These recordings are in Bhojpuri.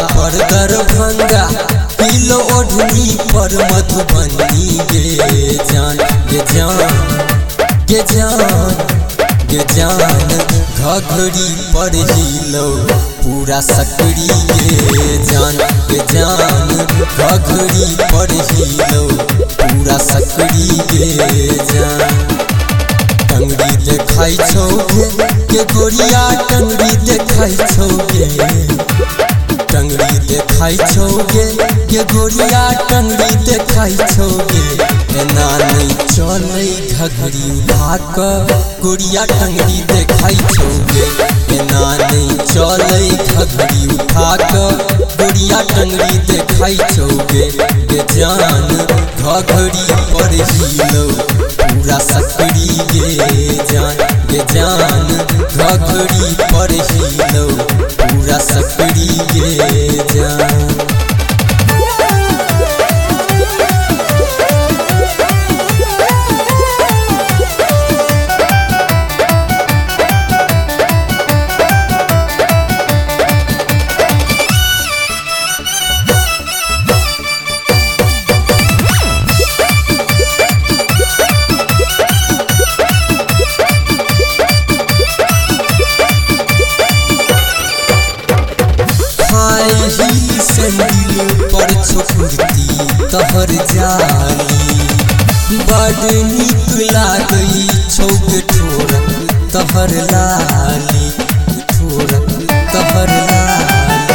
पर दरभंगा हिल ओढ़नी पर मधुबनी गे जान गे जान गे जान गे जान घघरी पर हिलो पूरा सकरी गे जान घघरी पर हिलो पूरा सकरी गे जान टंगड़ी देखाई छौगे के गोरिया टंगड़ी देखाई छौगे टंगड़ी देखाई छौगे के गोरिया टंगड़ी देखाई छौगे एना नहीं चले घघरी उठा क गोरिया टंगड़ी देखाई छौगे एना नहीं चले घघरी उठा क गोरिया टंगड़ी देखाई छौगे गे जान घघरी पर हिलो पूरा सकरी गे जान घघरी पर हिलो पूरा सकरी गे जान सैंडल पर छुटती तहर जाली बड़ निक लागई छौगे ठोरक तहर लाली ठोरक तहर लाली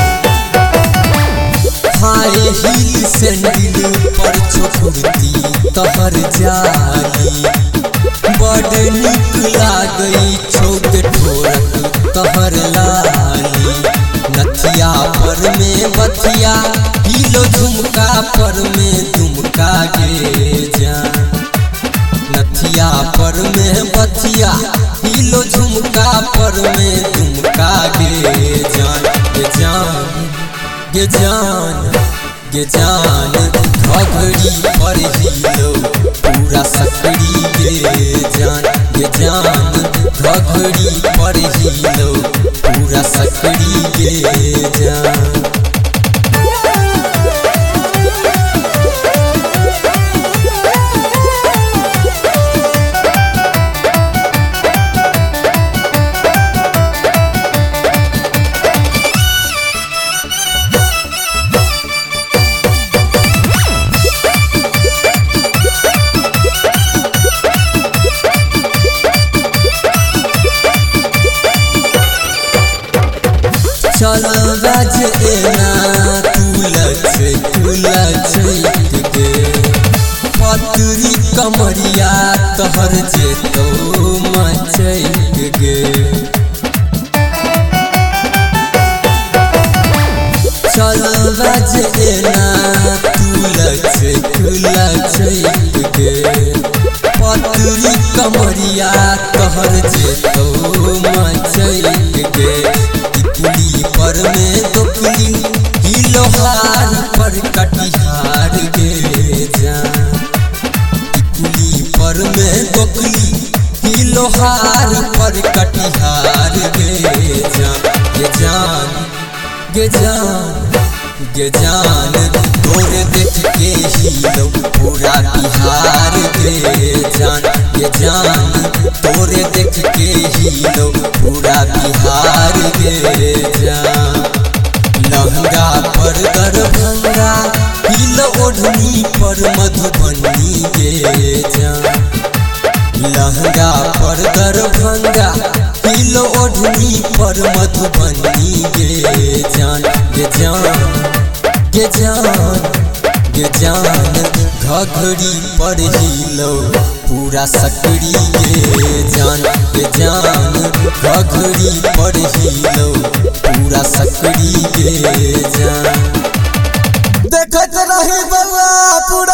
हाय हिल सैंडल पर छुटती तहर जाली बड़ निक लागई छौगे ठोरक तहर लाली नथिया पर में बथिया हिलो झुमका पर में झुमका गे जान नथिया पर में बथिया हिलो झुमका पर में झुमका गे जान गे जान गे जान गे जान घघरी पर हिलो पूरा सकरी गे जान घघरी पर हिलो पूरा सकरी गे जान चल बाज एना तुलछ गे पतरी कमरिया तहर जेतो मचैक गे चल बाज एना तुलछ गे पतरी कमरिया तहर जेतो मचैक गे टिकुली पर में दोकली हिलो हार पर कटिहार गे जान टिकुली पर में दोकली हिलो हार पर कटिहार गे जान गे जान गे जान तोरे देख के हिलो पूरा बिहार गे जान तोरे देख के हिलो पूरा बिहार गे जान लहंगा पर दरभंगा हिल ओढ़नी पर मधुबनी गे जान लहंगा पर दरभंगा हिल ओढ़नी पर मधुबनी गे जान गे जान गे जान गे जान घघरी पर हिलो पूरा सकरी गे जान घघरी पर हिलो पूरा सकरी गे जान देखत रही बउआ।